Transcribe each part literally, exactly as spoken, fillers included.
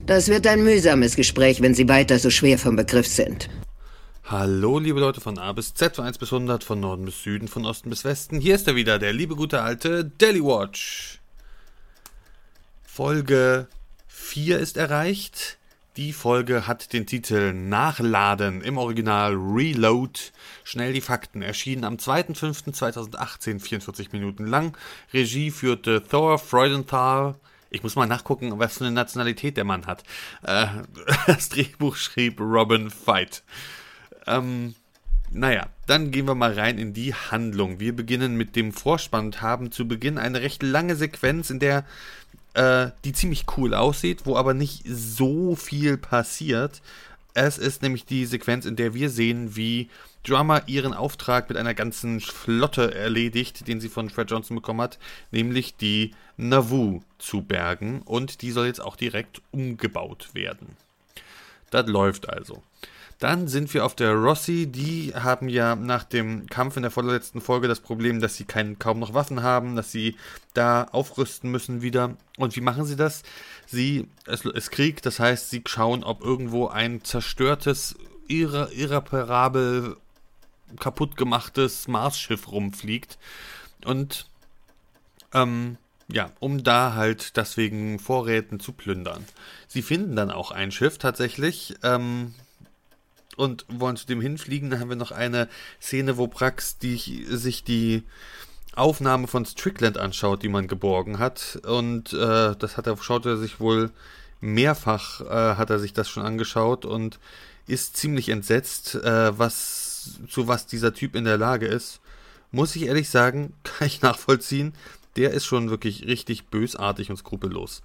Das wird ein mühsames Gespräch, wenn Sie weiter so schwer vom Begriff sind. Hallo liebe Leute von A bis Z, von eins bis hundert, von Norden bis Süden, von Osten bis Westen. Hier ist er wieder, der liebe gute alte Daily Watch. Folge vier ist erreicht. Die Folge hat den Titel Nachladen, im Original Reload. Schnell die Fakten. Erschienen am zweiter fünfter zweitausendachtzehn, vierundvierzig Minuten lang. Regie führte Thor Freudenthal. Ich muss mal nachgucken, was für eine Nationalität der Mann hat. Äh, das Drehbuch schrieb Robin Veidt. Ähm, naja, dann gehen wir mal rein in die Handlung. Wir beginnen mit dem Vorspann und haben zu Beginn eine recht lange Sequenz, in der äh, die ziemlich cool aussieht, wo aber nicht so viel passiert. Es ist nämlich die Sequenz, in der wir sehen, wie Drummer ihren Auftrag mit einer ganzen Flotte erledigt, den sie von Fred Johnson bekommen hat, nämlich die Nauvoo zu bergen, und die soll jetzt auch direkt umgebaut werden. Das läuft also. Dann sind wir auf der Rossi. Die haben ja nach dem Kampf in der vorletzten Folge das Problem, dass sie kein, kaum noch Waffen haben, dass sie da aufrüsten müssen wieder. Und wie machen sie das? Sie, es ist Krieg, das heißt, sie schauen, ob irgendwo ein zerstörtes, irre, irreparabel kaputt gemachtes Marsschiff rumfliegt. Und ähm, ja, um da halt deswegen Vorräten zu plündern. Sie finden dann auch ein Schiff tatsächlich, ähm, und wollen zu dem hinfliegen. Dann haben wir noch eine Szene, wo Prax die, sich die Aufnahme von Strickland anschaut, die man geborgen hat. Und äh, das hat er, schaut er sich wohl mehrfach, äh, hat er sich das schon angeschaut und ist ziemlich entsetzt, äh, was, zu was dieser Typ in der Lage ist. Muss ich ehrlich sagen, kann ich nachvollziehen. Der ist schon wirklich richtig bösartig und skrupellos.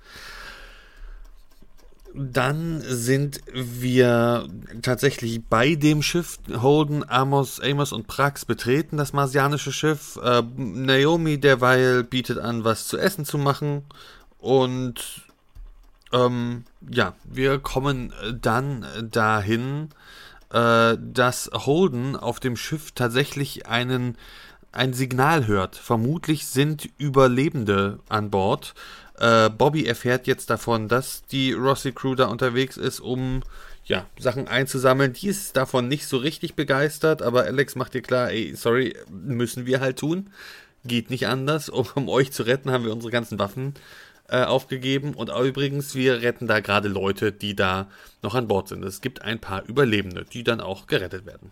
Dann sind wir tatsächlich bei dem Schiff. Holden, Amos, Amos und Prax betreten das marsianische Schiff. Äh, Naomi derweil bietet an, was zu essen zu machen. Und ähm, ja, wir kommen dann dahin, äh, dass Holden auf dem Schiff tatsächlich einen, ein Signal hört. Vermutlich sind Überlebende an Bord. Bobby erfährt jetzt davon, dass die Rossi-Crew da unterwegs ist, um ja, Sachen einzusammeln. Die ist davon nicht so richtig begeistert, aber Alex macht ihr klar, ey, sorry, müssen wir halt tun. Geht nicht anders. Um, um euch zu retten, haben wir unsere ganzen Waffen äh, aufgegeben. Und auch übrigens, wir retten da gerade Leute, die da noch an Bord sind. Es gibt ein paar Überlebende, die dann auch gerettet werden.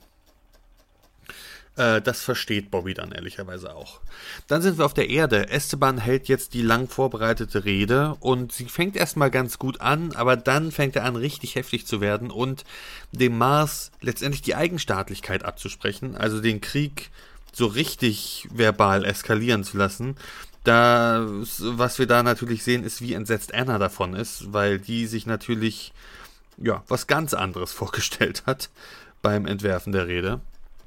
Das versteht Bobby dann ehrlicherweise auch. Dann sind wir auf der Erde. Esteban hält jetzt die lang vorbereitete Rede und sie fängt erstmal ganz gut an, aber dann fängt er an, richtig heftig zu werden und dem Mars letztendlich die Eigenstaatlichkeit abzusprechen, also den Krieg so richtig verbal eskalieren zu lassen. Da, was wir da natürlich sehen, ist, wie entsetzt Anna davon ist, weil die sich natürlich ja, was ganz anderes vorgestellt hat beim Entwerfen der Rede.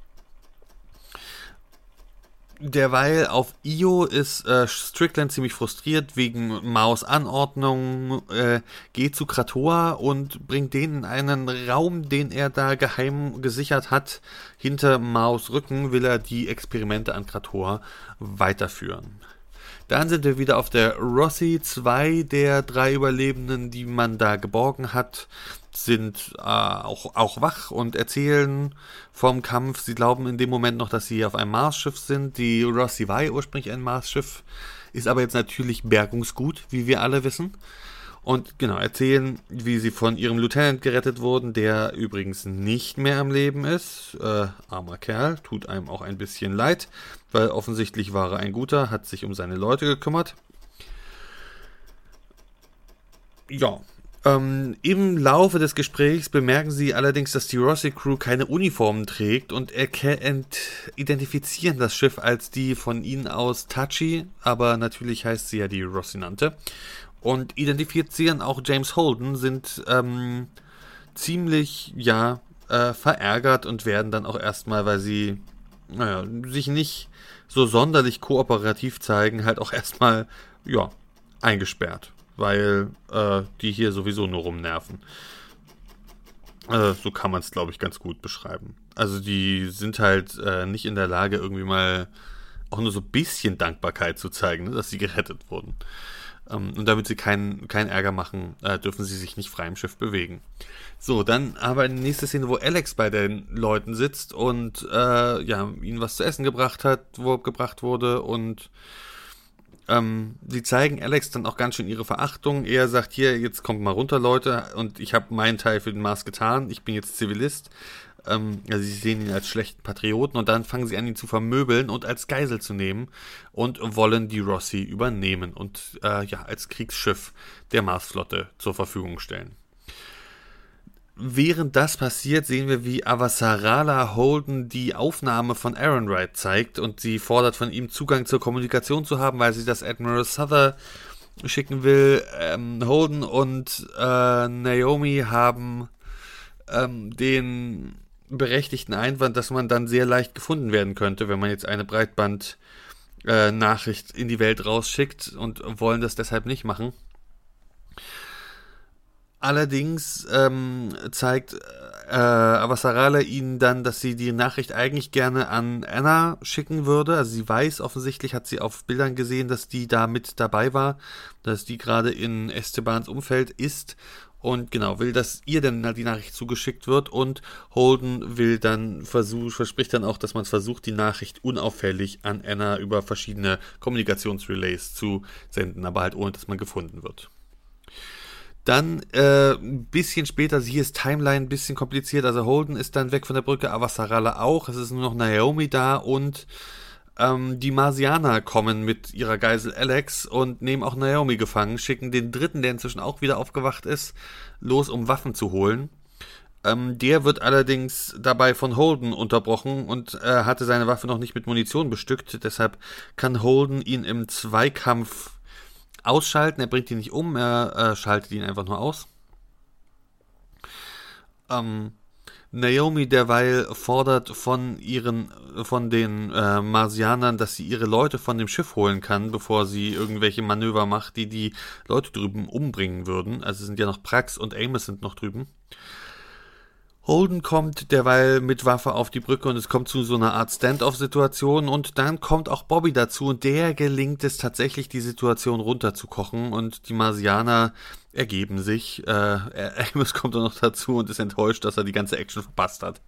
Derweil auf Io ist äh, Strickland ziemlich frustriert wegen Maos Anordnung, äh, geht zu Krakoa und bringt den in einen Raum, den er da geheim gesichert hat. Hinter Maos Rücken will er die Experimente an Krakoa weiterführen. Dann sind wir wieder auf der Rossi. Zwei der drei Überlebenden, die man da geborgen hat, sind äh, auch, auch wach und erzählen vom Kampf. Sie glauben in dem Moment noch, dass sie auf einem Marsschiff sind. Die Rossi war ja ursprünglich ein Marsschiff, ist aber jetzt natürlich Bergungsgut, wie wir alle wissen. Und genau, erzählen, wie sie von ihrem Lieutenant gerettet wurden, der übrigens nicht mehr am Leben ist. Äh, armer Kerl, tut einem auch ein bisschen leid, weil offensichtlich war er ein guter, hat sich um seine Leute gekümmert. Ja, ähm, im Laufe des Gesprächs bemerken sie allerdings, dass die Rossi-Crew keine Uniformen trägt und erken- identifizieren das Schiff als die von ihnen aus Tachi, aber natürlich heißt sie ja die Rocinante. Und identifizieren auch James Holden, sind ähm, ziemlich, ja, äh, verärgert und werden dann auch erstmal, weil sie, naja, sich nicht so sonderlich kooperativ zeigen, halt auch erstmal, ja, eingesperrt, weil äh, die hier sowieso nur rumnerven. Äh, so kann man es, glaube ich, ganz gut beschreiben. Also die sind halt äh, nicht in der Lage, irgendwie mal auch nur so ein bisschen Dankbarkeit zu zeigen, ne, dass sie gerettet wurden. Ähm, und damit sie keinen keinen Ärger machen, äh, dürfen sie sich nicht frei im Schiff bewegen. So, dann aber in der nächsten Szene, wo Alex bei den Leuten sitzt und äh, ja, ihnen was zu essen gebracht hat, wo gebracht wurde und ähm, sie zeigen Alex dann auch ganz schön ihre Verachtung. Er sagt, hier, jetzt kommt mal runter, Leute, und ich habe meinen Teil für den Mars getan, ich bin jetzt Zivilist. Ähm, also sie sehen ihn als schlechten Patrioten und dann fangen sie an, ihn zu vermöbeln und als Geisel zu nehmen und wollen die Rossi übernehmen und äh, ja, als Kriegsschiff der Marsflotte zur Verfügung stellen. Während das passiert, sehen wir, wie Avasarala Holden die Aufnahme von Ehrenreich zeigt und sie fordert von ihm, Zugang zur Kommunikation zu haben, weil sie das Admiral Souther schicken will. Ähm, Holden und äh, Naomi haben ähm, den berechtigten Einwand, dass man dann sehr leicht gefunden werden könnte, wenn man jetzt eine Breitband-Nachricht äh, in die Welt rausschickt und wollen das deshalb nicht machen. Allerdings ähm, zeigt äh, Avasarala ihnen dann, dass sie die Nachricht eigentlich gerne an Anna schicken würde. Also sie weiß offensichtlich, hat sie auf Bildern gesehen, dass die da mit dabei war, dass die gerade in Estebans Umfeld ist und genau, will, dass ihr dann die Nachricht zugeschickt wird und Holden will dann versuch, verspricht dann auch, dass man versucht, die Nachricht unauffällig an Anna über verschiedene Kommunikationsrelays zu senden, aber halt ohne, dass man gefunden wird. Dann äh, ein bisschen später, hier ist Timeline ein bisschen kompliziert, also Holden ist dann weg von der Brücke, Avasarala auch, es ist nur noch Naomi da und ähm, die Marsianer kommen mit ihrer Geisel Alex und nehmen auch Naomi gefangen, schicken den Dritten, der inzwischen auch wieder aufgewacht ist, los, um Waffen zu holen. Ähm, der wird allerdings dabei von Holden unterbrochen und äh, hatte seine Waffe noch nicht mit Munition bestückt, deshalb kann Holden ihn im Zweikampf ausschalten, er bringt ihn nicht um, er äh, schaltet ihn einfach nur aus. Ähm, Naomi derweil fordert von ihren, von den äh, Marsianern, dass sie ihre Leute von dem Schiff holen kann, bevor sie irgendwelche Manöver macht, die die Leute drüben umbringen würden. Also sind ja noch Prax und Amos sind noch drüben. Holden kommt derweil mit Waffe auf die Brücke und es kommt zu so einer Art Stand-off-Situation und dann kommt auch Bobby dazu und der gelingt es tatsächlich, die Situation runterzukochen und die Marsianer ergeben sich. Äh, Amos kommt dann noch dazu und ist enttäuscht, dass er die ganze Action verpasst hat.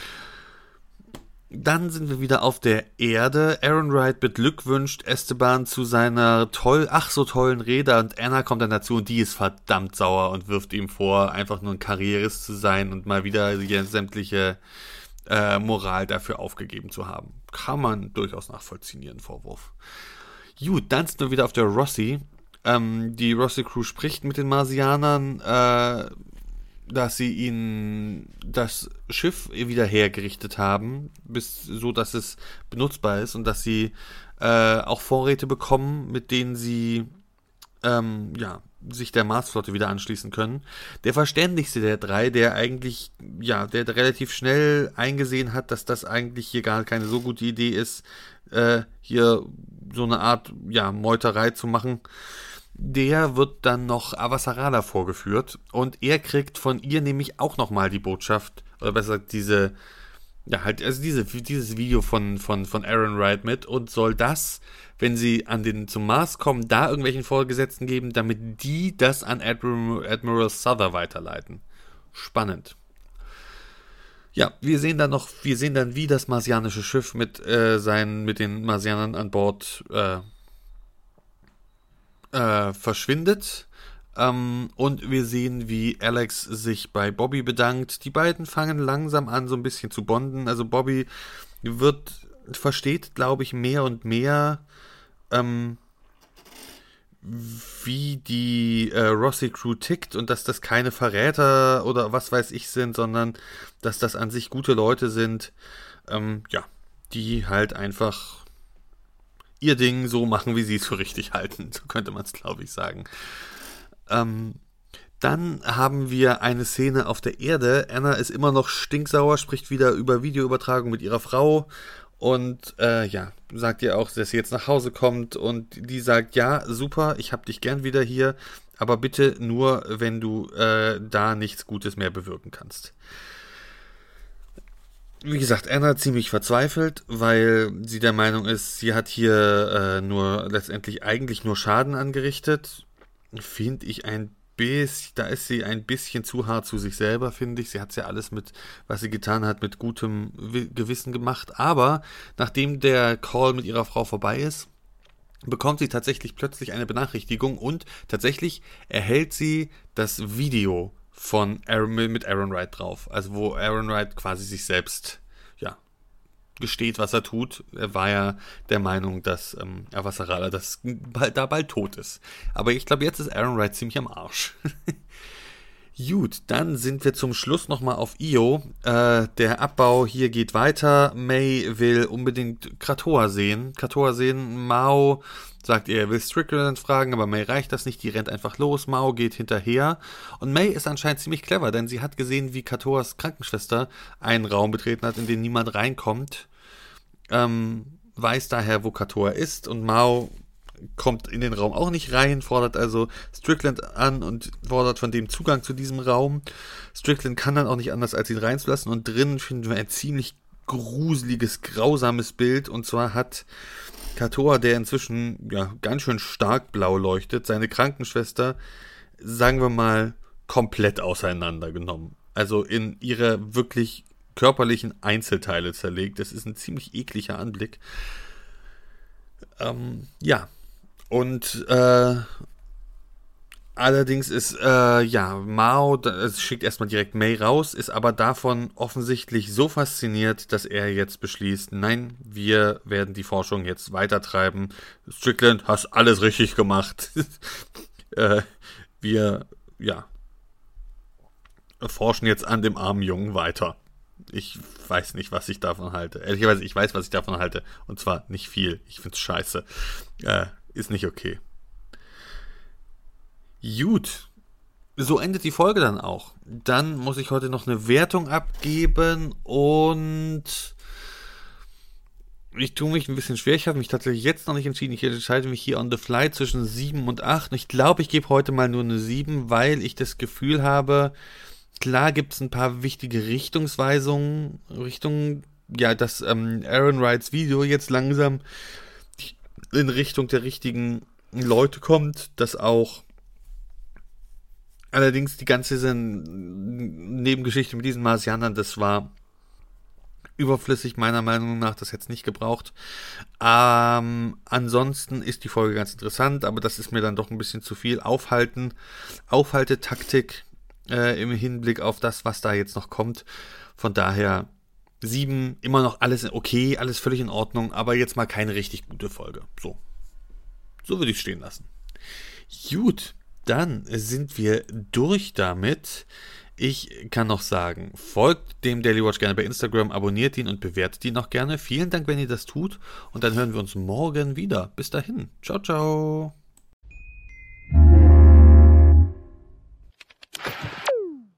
Dann sind wir wieder auf der Erde. Ehrenreich beglückwünscht Esteban zu seiner toll, ach so tollen Rede und Anna kommt dann dazu und die ist verdammt sauer und wirft ihm vor, einfach nur ein Karrierist zu sein und mal wieder sämtliche äh, Moral dafür aufgegeben zu haben. Kann man durchaus nachvollziehen, ihren Vorwurf. Gut, dann sind wir wieder auf der Rossi. Ähm, die Rossi-Crew spricht mit den Marsianern, äh, dass sie ihnen das Schiff wieder hergerichtet haben, bis so, dass es benutzbar ist und dass sie äh, auch Vorräte bekommen, mit denen sie ähm, ja, sich der Marsflotte wieder anschließen können. Der verständigste der drei, der eigentlich, ja, der relativ schnell eingesehen hat, dass das eigentlich hier gar keine so gute Idee ist, äh, hier so eine Art, ja, Meuterei zu machen, der wird dann noch Avasarala vorgeführt und er kriegt von ihr nämlich auch nochmal die Botschaft, oder besser gesagt diese, ja halt, also diese, dieses Video von, von, von Ehrenreich mit und soll das, wenn sie an den zum Mars kommen, da irgendwelchen Vorgesetzten geben, damit die das an Admiral, Admiral Souther weiterleiten. Spannend. Ja, wir sehen dann noch, wir sehen dann, wie das marsianische Schiff mit äh, seinen, mit den Marsianern an Bord äh, Äh, verschwindet ähm, und wir sehen, wie Alex sich bei Bobby bedankt. Die beiden fangen langsam an, so ein bisschen zu bonden. Also Bobby wird, versteht, glaube ich, mehr und mehr, ähm, wie die äh, Rossi-Crew tickt und dass das keine Verräter oder was weiß ich sind, sondern dass das an sich gute Leute sind, ähm, ja, die halt einfach ihr Ding so machen, wie sie es für richtig halten. So könnte man es, glaube ich, sagen. Ähm, dann haben wir eine Szene auf der Erde. Anna ist immer noch stinksauer, spricht wieder über Videoübertragung mit ihrer Frau und äh, ja, sagt ihr auch, dass sie jetzt nach Hause kommt und die sagt, ja, super, ich hab dich gern wieder hier, aber bitte nur, wenn du äh, da nichts Gutes mehr bewirken kannst. Wie gesagt, Anna ziemlich verzweifelt, weil sie der Meinung ist, sie hat hier äh, nur letztendlich eigentlich nur Schaden angerichtet. finde ich ein bisschen, da ist sie ein bisschen zu hart zu sich selber, finde ich. Sie hat ja alles mit, was sie getan hat, mit gutem Gewissen gemacht. Aber nachdem der Call mit ihrer Frau vorbei ist, bekommt sie tatsächlich plötzlich eine Benachrichtigung und tatsächlich erhält sie das Video von Aaron, mit Aaron Wright drauf. Also wo Aaron Wright quasi sich selbst, ja, gesteht, was er tut. Er war ja der Meinung, dass ähm, Avasarala das bald, da bald tot ist. Aber ich glaube, jetzt ist Aaron Wright ziemlich am Arsch. Gut, dann sind wir zum Schluss nochmal auf Io. Äh, der Abbau hier geht weiter. May will unbedingt Krakoa sehen. Krakoa sehen. Mao sagt, er will Strickland fragen, aber May reicht das nicht. Die rennt einfach los. Mao geht hinterher. Und May ist anscheinend ziemlich clever, denn sie hat gesehen, wie Krakoas Krankenschwester einen Raum betreten hat, in den niemand reinkommt. Ähm, weiß daher, wo Krakoa ist. Und Mao kommt in den Raum auch nicht rein, fordert also Strickland an und fordert von dem Zugang zu diesem Raum. Strickland kann dann auch nicht anders, als ihn reinzulassen, und drinnen finden wir ein ziemlich gruseliges, grausames Bild, und zwar hat Krakoa, der inzwischen ja ganz schön stark blau leuchtet, seine Krankenschwester, sagen wir mal, komplett auseinandergenommen. Also in ihre wirklich körperlichen Einzelteile zerlegt. Das ist ein ziemlich ekliger Anblick. Ähm, ja, Und äh, allerdings ist, äh, ja, Mao, das schickt erstmal direkt May raus, ist aber davon offensichtlich so fasziniert, dass er jetzt beschließt, nein, wir werden die Forschung jetzt weitertreiben. Strickland, hast alles richtig gemacht. äh, wir, ja, forschen jetzt an dem armen Jungen weiter. Ich weiß nicht, was ich davon halte. Ehrlicherweise, ich weiß, was ich davon halte. Und zwar nicht viel. Ich find's scheiße. Äh, ist nicht okay. Gut. So endet die Folge dann auch. Dann muss ich heute noch eine Wertung abgeben und ich tue mich ein bisschen schwer. Ich habe mich tatsächlich jetzt noch nicht entschieden. Ich entscheide mich hier on the fly zwischen sieben und acht. Und ich glaube, ich gebe heute mal nur eine sieben, weil ich das Gefühl habe, klar gibt es ein paar wichtige Richtungsweisungen, Richtungen, ja, dass ähm, Aaron Wrights Video jetzt langsam in Richtung der richtigen Leute kommt, dass auch allerdings die ganze Nebengeschichte mit diesen Marsianern, das war überflüssig, meiner Meinung nach, das hätte es nicht gebraucht. Ähm, ansonsten ist die Folge ganz interessant, aber das ist mir dann doch ein bisschen zu viel. Aufhalten, Aufhaltetaktik äh, im Hinblick auf das, was da jetzt noch kommt. Von daher sieben, immer noch alles okay, alles völlig in Ordnung, aber jetzt mal keine richtig gute Folge. So, so würde ich stehen lassen. Gut, dann sind wir durch damit. Ich kann noch sagen, folgt dem Daily Watch gerne bei Instagram, abonniert ihn und bewertet ihn noch gerne. Vielen Dank, wenn ihr das tut. Und dann hören wir uns morgen wieder. Bis dahin. Ciao, ciao.